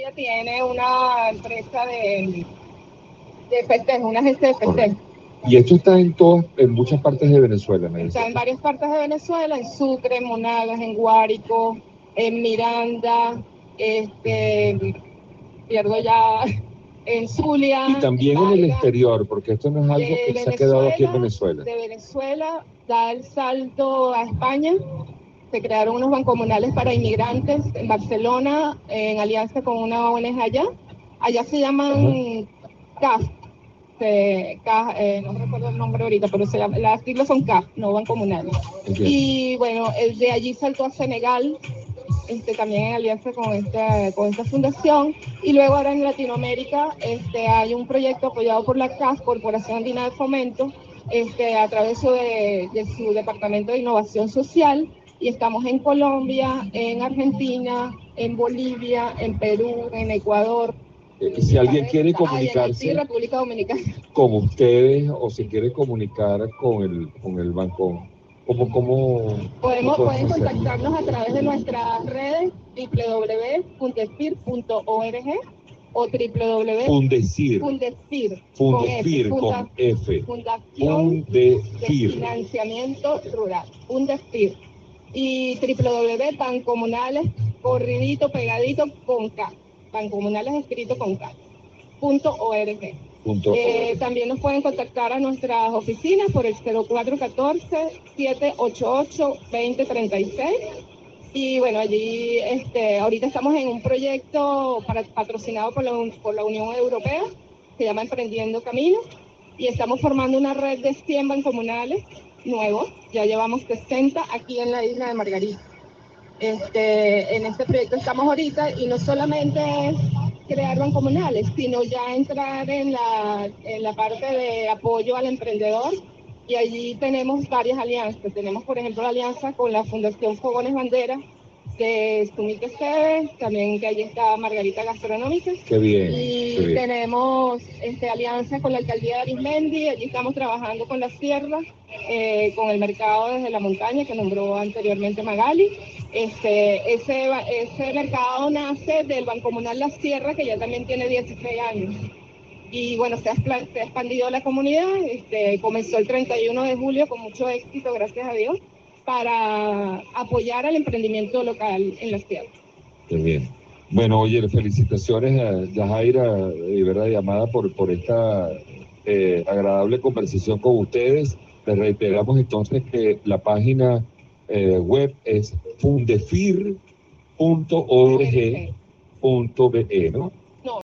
Colombia tiene una empresa de festejo, una agencia de festejo. Y esto está en muchas partes de Venezuela, me dice. Está en varias partes de Venezuela, en Sucre, en Monagas, en Guárico, en Miranda, pierdo ya, en Zulia. Y también en el exterior, porque esto no es algo que se ha quedado aquí en Venezuela. De Venezuela da el salto a España. Se crearon unos bancomunales para inmigrantes en Barcelona, en alianza con una ONG allá. Allá se llaman CAF. No recuerdo el nombre ahorita, pero las siglas son CAF, no bancomunales. Y bueno, el de allí saltó a Senegal, también en alianza con esta fundación. Y luego ahora en Latinoamérica hay un proyecto apoyado por la CAF, Corporación Andina de Fomento, a través de su Departamento de Innovación Social. Y estamos en Colombia, en Argentina, en Bolivia, en Perú, en Ecuador. Si alguien quiere comunicarse República Dominicana con ustedes o se quiere comunicar con el banco, pueden contactarnos a través de nuestras redes www.fundefir.org o Fundefir con F, Fundación de Financiamiento Rural, Fundefir, y www.bancomunales, corridito, pegadito, con K, bancomunales escrito con K, .org. También nos pueden contactar a nuestras oficinas por el 0414-788-2036. Y bueno, allí ahorita estamos en un proyecto patrocinado por la Unión Europea, se llama Emprendiendo Caminos, y estamos formando una red de 100 bancomunales nuevos. Ya llevamos 60 aquí en la isla de Margarita. En este proyecto estamos ahorita, y no solamente es crear bancomunales, sino ya entrar en la parte de apoyo al emprendedor, y allí tenemos varias alianzas. Tenemos, por ejemplo, la alianza con la Fundación Fogones Bandera de Sumit Esteves, también que allí está Margarita Gastronómica. Qué bien. Y tenemos alianza con la Alcaldía de Arismendi. Allí estamos trabajando con la sierra, con el mercado desde la montaña que nombró anteriormente Magali. Ese mercado nace del Bancomunal La Sierra, que ya también tiene 16 años. Y bueno, se ha expandido la comunidad. Comenzó el 31 de julio con mucho éxito, gracias a Dios, para apoyar al emprendimiento local en las tierras. Qué bien. Bueno, oye, felicitaciones a Yajaira, de verdad, llamada por esta agradable conversación con ustedes. Les reiteramos entonces que la página web es fundefir.org.be, ¿no?